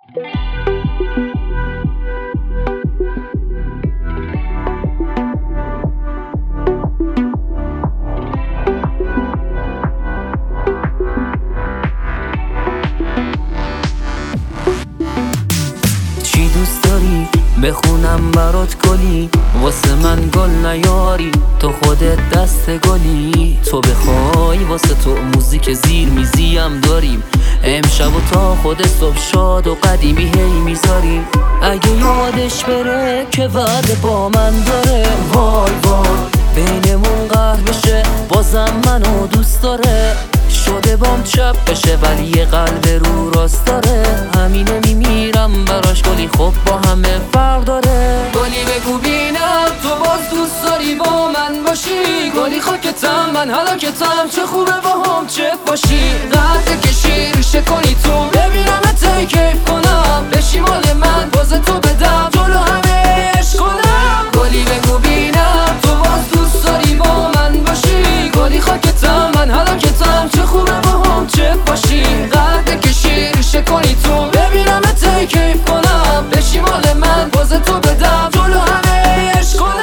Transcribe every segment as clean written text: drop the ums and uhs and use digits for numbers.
چی دوست داری بخونم برات گلی، واسه من گل نیاری تو خودت دست گلی. تو بخوای واسه تو موزیک زیر میزیم داریم، امشب و تا خود صبح شاد و قدیمی هی میذاریم. اگه یادش بره که وعده با من داره، وای وای بینمون قهر بشه بازم منو دوست داره. شده بام چپ بشه ولی یه قلب رو راست داره، همینه میمیرم براش گلی خب با همه فرق داره. گلی بگو بینم تو باز دوست داری با من باشی، گلی خاکتم من هلاکتم چه خوبه با هم چه باشی. قد کشی ریشه کنی تو ببینم تی کیف کنم، بشی مال من باز تو بدم جلو همه عشق کنم. گلی بگو بینم تو باز دوست داری با من باشی، گلی خاکتم من هلاکتم چه خوبه با هم چه باشی. قد کشی ریشه کنی تو ببینم تی کیف کنم، بشی مال من باز تو بدم جلو همه عشق کنم.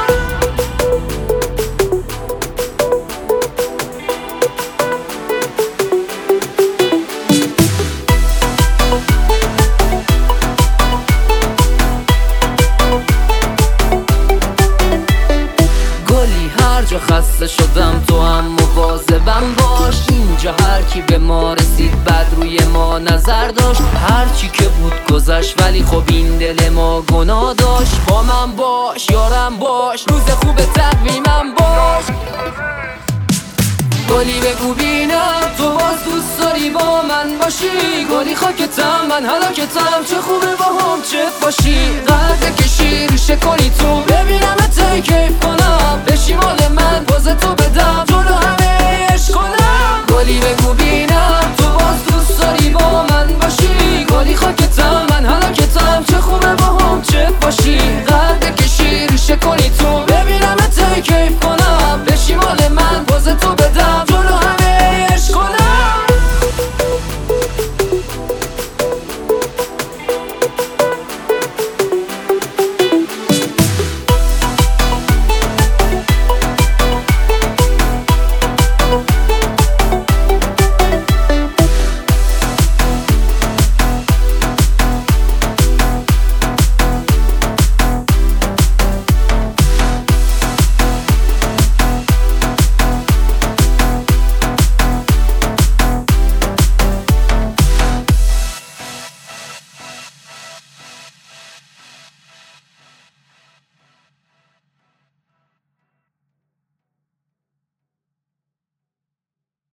خسته شدم تو هم مواظبم باش، اینجا هر کی به ما رسید بد روی ما نظر داشت. هر چی که بود گذشت ولی خب این دل ما گناه داشت. با من باش یارم باش روز خوب تقویمم باش. گلی بگو بینم تو باز دوست داری با من باشی، گلی خاکتم من هلاکتم چه خوبه با هم چه باشی. قد کشی ریشه کنی تو ببینم تی کیف کنم، بشی مال من باز تو بدم جلو همه عشق کنم. گلی بگو بینم تو باز دوست داری با